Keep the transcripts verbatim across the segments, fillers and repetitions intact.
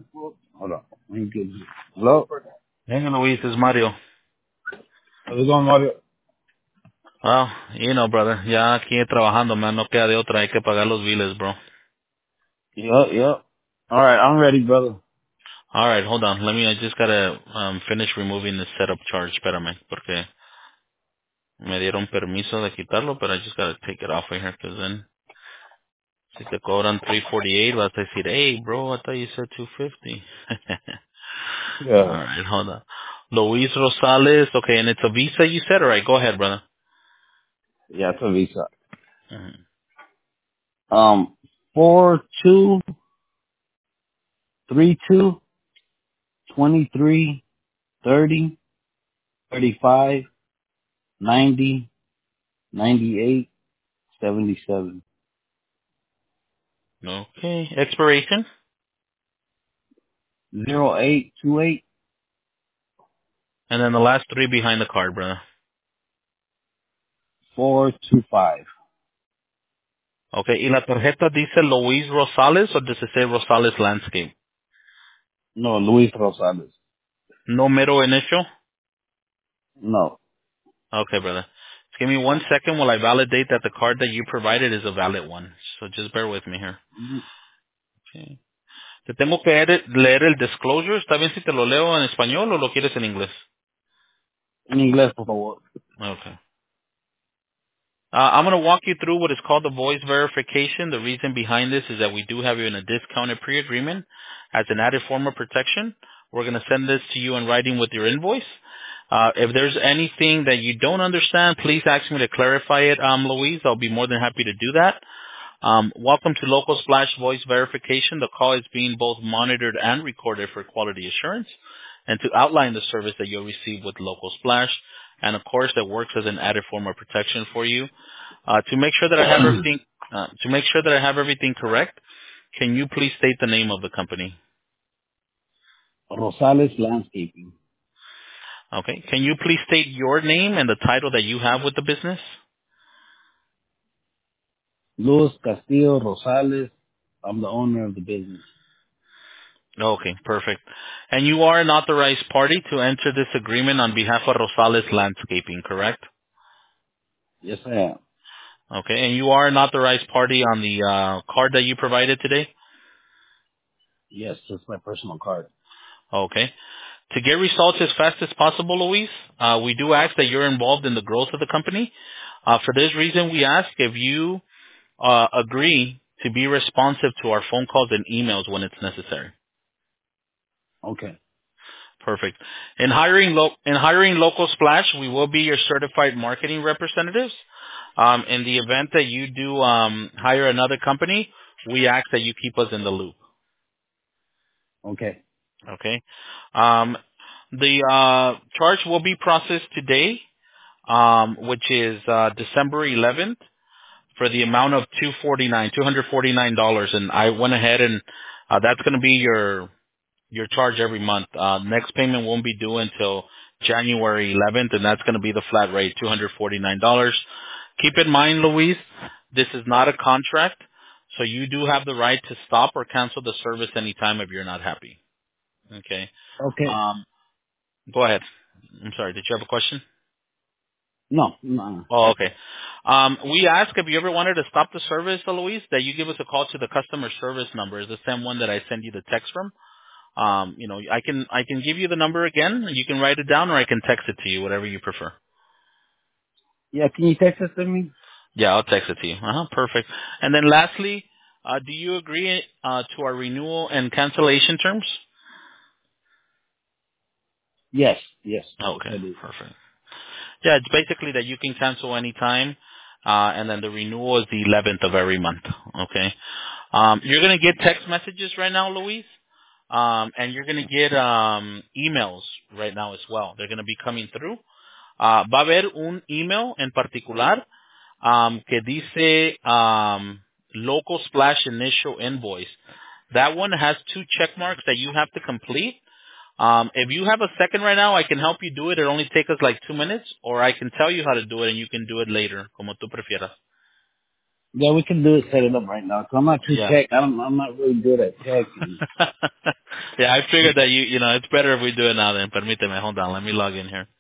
Hold on. Let me get you. Hello? Hey, Luis, it's Mario. How's it going, Mario? Well, you know, brother, ya aquí trabajando, man, no queda de otra, hay que pagar los biles, bro. Yep, yep. All right, I'm ready, brother. Alright, hold on, let me, I just gotta um, finish removing the setup charge, espérame, porque me dieron permiso de quitarlo, but I just gotta take it off of here, because then, si te cobran three forty-eight, vas a decir, hey, bro, I thought you said two fifty. Yeah. Alright, hold on. Luis Rosales, okay, and it's a visa you said? Alright, go ahead, brother. Yeah, it's a visa. Mhm. Um, four two three two twenty three thirty thirty five ninety ninety eight seventy seven Okay, expiration, zero eight two eight and then the last three behind the card, brother. four two five. Okay, ¿y la tarjeta dice Luis Rosales o dice say Rosales Landscape? No, Luis Rosales. No middle initial? No. Okay, brother. Just give me one second while I validate that the card that you provided is a valid one. So just bear with me here. Mhm. Okay. Te tengo que leer leer el disclosure. ¿Está bien si te lo leo en español o lo quieres en inglés? En inglés, por favor. Okay. Uh, I'm going to walk you through what is called the voice verification. The reason behind this is that we do have you in a discounted pre-agreement as an added form of protection. We're going to send this to you in writing with your invoice. Uh, if there's anything that you don't understand, please ask me to clarify it, um, Louise. I'll be more than happy to do that. Um, welcome to Local Splash Voice Verification. The call is being both monitored and recorded for quality assurance and to outline the service that you'll receive with Local Splash. And of course, that works as an added form of protection for you. Uh, to make sure that I have everything, uh, to make sure that I have everything correct, can you please state the name of the company? Rosales Landscaping. Okay. Can you please state your name and the title that you have with the business? Luis Castillo Rosales. I'm the owner of the business. Okay, perfect. And you are an authorized party to enter this agreement on behalf of Rosales Landscaping, correct? Yes, I am. Okay, and you are an authorized party on the uh, card that you provided today? Yes, it's my personal card. Okay. To get results as fast as possible, Luis, uh, we do ask that you're involved in the growth of the company. Uh, for this reason, we ask if you uh, agree to be responsive to our phone calls and emails when it's necessary. Okay. Perfect. In hiring lo- in hiring Local Splash, we will be your certified marketing representatives. Um, in the event that you do um, hire another company, we ask that you keep us in the loop. Okay. Okay. Um, the uh, charge will be processed today, um, which is uh, December eleventh, for the amount of two forty nine, two hundred forty nine dollars, and I went ahead and uh, that's going to be your your charge every month. Uh, next payment won't be due until January eleventh, and that's going to be the flat rate, two hundred forty nine dollars. Keep in mind, Luis, this is not a contract, so you do have the right to stop or cancel the service anytime if you're not happy. Okay. Okay. Um, go ahead. I'm sorry. Did you have a question? No, no. Oh, okay. Um, we ask if you ever wanted to stop the service, Luis, that you give us a call to the customer service number. It's the same one that I send you the text from. Um, you know, I can I can give you the number again. You can write it down, or I can text it to you, whatever you prefer. Yeah, can you text it to me? Yeah, I'll text it to you. Uh-huh, perfect. And then lastly, uh, do you agree uh, to our renewal and cancellation terms? Yes, yes, yes, Okay, I do. perfect. Yeah, it's basically that you can cancel anytime, uh, and then the renewal is the eleventh of every month. Okay. Um, you're gonna get text messages right now, Luis, um, and you're gonna get um, emails right now as well. They're gonna be coming through. Uh, va a haber un email en particular um, que dice um, Local Splash Initial Invoice. That one has two check marks that you have to complete. Um, if you have a second right now, I can help you do it. It only take us like two minutes, or I can tell you how to do it and you can do it later, como tú prefieras. Yeah, we can do it. Set it up right now. 'Cause I'm not too Yeah. tech. I don't, I'm not really good at tech. And, Yeah, I figured that you, you know, it's better if we do it now then. Permíteme, hold on. Let me log in here.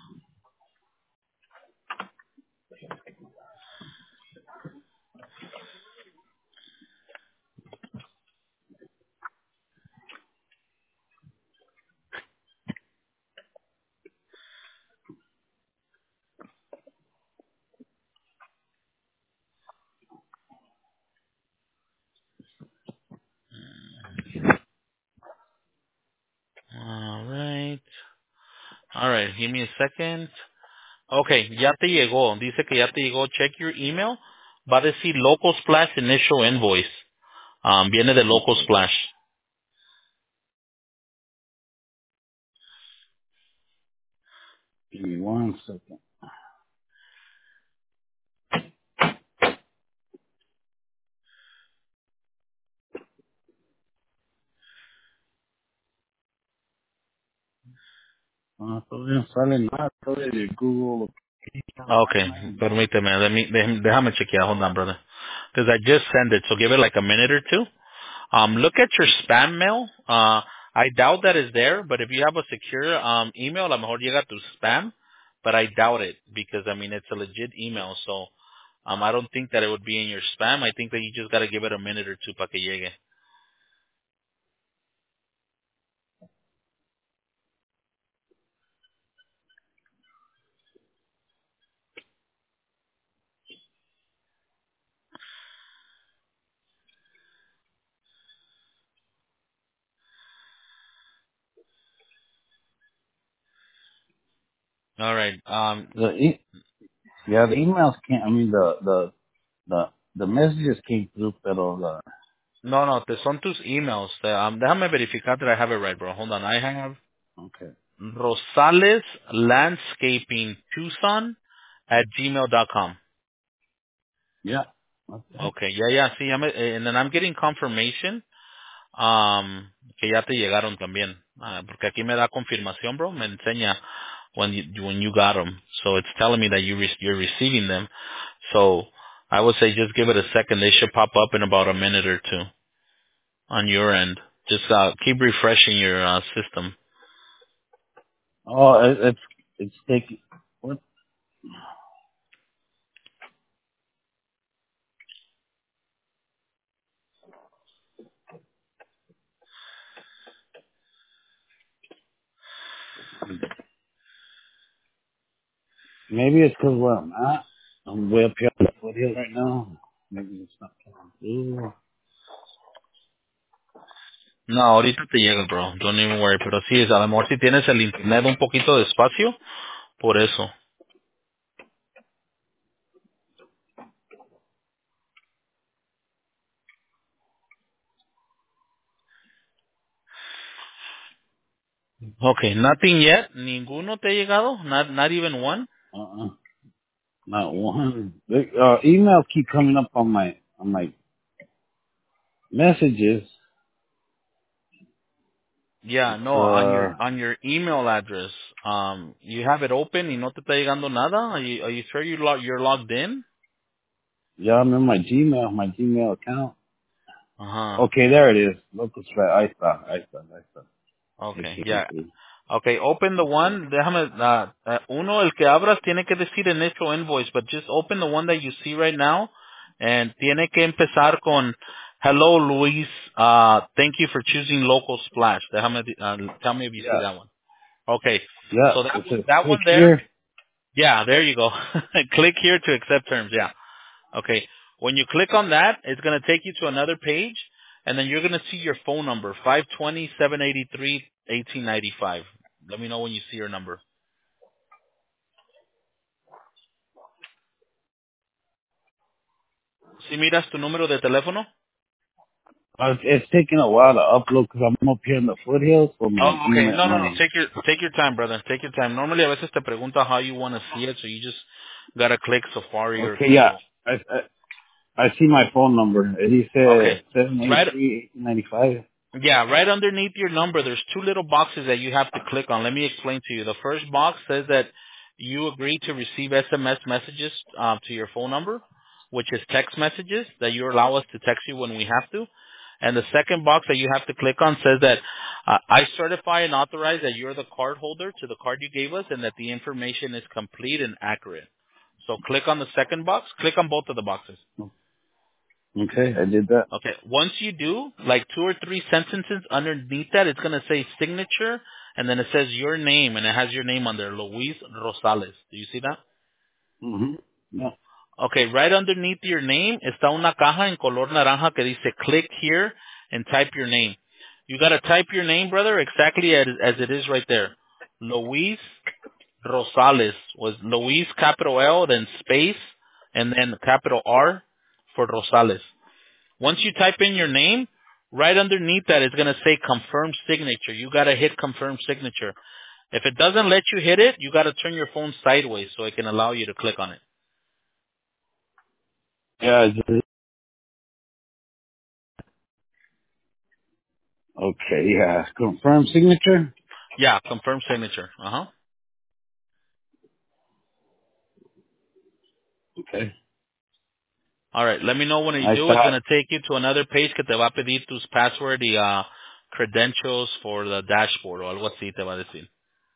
All right. All right. Give me a second. Okay, ya te llegó. Dice que ya te llegó. Check your email. Va a decir Local Splash Initial Invoice. Um, viene de Local okay. Splash. Give me one second. Ah, todavía no sale nada. Todavía de Google. Okay, permíteme. Let me, déjame déjame chequear. Hold on, brother. Because I just sent it, so give it like a minute or two. Um, look at your spam mail. Uh, I doubt that is there, but if you have a secure um, email, a lo mejor llega tu spam, but I doubt it because, I mean, it's a legit email, so um, I don't think that it would be in your spam. I think that you just got to give it a minute or two para que llegue. All right. Um, The e- yeah, the emails can't. I mean, the the the the messages came through, pero the no, no, te son tus emails. Uh, Um, déjame verificar that I have it right, bro. Hold on. I have okay. Rosales Landscaping Tucson at gmail dot com. Yeah. Okay. Okay, yeah, yeah, sí, ya me- eh, and then I'm getting confirmation um, que ya te llegaron también. Ah, porque aquí me da confirmación, bro. Me enseña when you, when you got them. So it's telling me that you re- you're receiving them. So I would say just give it a second. They should pop up in about a minute or two on your end. Just uh, keep refreshing your uh, system. Oh, it, it's it's taking. What? Maybe it's because where I'm at. I'm way up here on the foothill right now. Maybe it's not coming through. No, ahorita te llega, bro. Don't even worry. Pero sí, a lo mejor si tienes el internet un poquito despacio, por eso. Okay, nothing yet. Ninguno te ha llegado. Not not even one. Uh-uh. Not one. The uh, emails keep coming up on my on my messages. Yeah, It's no, on your uh on your email address, um, you have it open y no te está llegando nada. Are you are you sure you log you're logged in? yeah, I'm in my Gmail, my Gmail account. Uh huh. Okay, there it is. Local strat. I saw. I saw. I saw. It Okay, came yeah. through. Okay, open the one. Déjame, uh, uh, uno el que abras tiene que decir initial invoice, but just open the one that you see right now, and tiene que empezar con hello Luis. Uh, thank you for choosing local splash. Déjame, uh, tell me if you see Yeah. that one. Okay, Yeah. so that It one, says that click one there. here. Yeah, there you go. Click here to accept terms. Yeah. Okay. When you click on that, it's going to take you to another page, and then you're going to see your phone number, five twenty, seven eighty-three, eighteen ninety-five. Let me know when you see your number. ¿Sí miras tu número de teléfono? Uh, it's taking a while to upload because I'm up here in the foothills for my Oh, okay. email. No, no, no. My Take your take your time, brother. Take your time. Normally, a veces te pregunta how you want to see it, so you just gotta click Safari or okay, yeah. Google. I I, I see my phone number. He Okay. said seven eight Right. three eight ninety five. Yeah, right underneath your number, there's two little boxes that you have to click on. Let me explain to you. The first box says that you agree to receive S M S messages um, to your phone number. which is text messages, that you allow us to text you when we have to. And the second box that you have to click on says that uh, I certify and authorize that you're the card holder to the card you gave us and that the information is complete and accurate. So click on the second box. Click on both of the boxes. Okay, I did that. Okay. Once you do, like two or three sentences underneath that, it's going to say signature, and then it says your name, and it has your name on there, Luis Rosales. Do you see that? Mm-hmm. No. Okay, right underneath your name está una caja en color naranja que dice click here and type your name. You got to type your name, brother, exactly as, as it is right there. Luis Rosales was Luis capital L, then space, and then capital R for Rosales. Once you type in your name, right underneath that it's going to say confirm signature. You got to hit confirm signature. If it doesn't let you hit it, you got to turn your phone sideways so it can allow you to click on it. Yeah, I did. Okay, yeah. Confirm signature? Yeah, confirm signature. Uh-huh. Okay. All right, let me know when you I do. It's going thought, to take you to another page que te va a pedir tus password y uh, credentials for the dashboard o algo así te va a decir.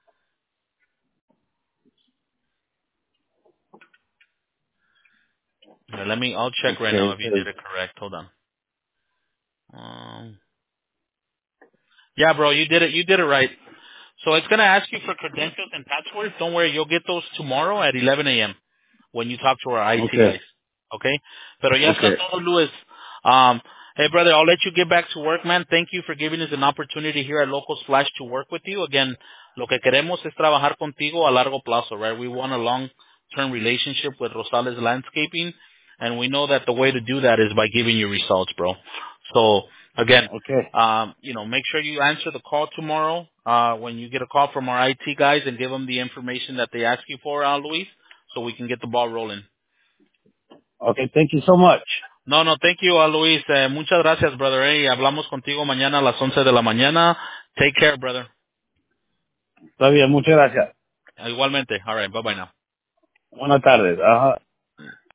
All right, let me, I'll check right okay, now it if you did says, it correct. Hold on. Um, yeah, bro, you did it. You did it right. So it's going to ask you for credentials and passwords. Don't worry, you'll get those tomorrow at eleven a.m. when you talk to our I T okay, guys. Okay? Pero ya está okay, todo, Luis. Um, hey, brother, I'll let you get back to work, man. Thank you for giving us an opportunity here at Local Splash to work with you. Again, lo que queremos es trabajar contigo a largo plazo, right? We want a long-term relationship with Rosales Landscaping, and we know that the way to do that is by giving you results, bro. So, again, okay, um, you know, make sure you answer the call tomorrow uh, when you get a call from our I T guys and give them the information that they ask you for, uh, Luis, so we can get the ball rolling. okay. Thank you so much. No, no, thank you, uh, Luis. Eh, muchas gracias, brother. Hey, hablamos contigo mañana a las once de la mañana. Take care, brother. Está bien, muchas gracias. Igualmente. All right, bye-bye now. Buenas tardes. Ajá.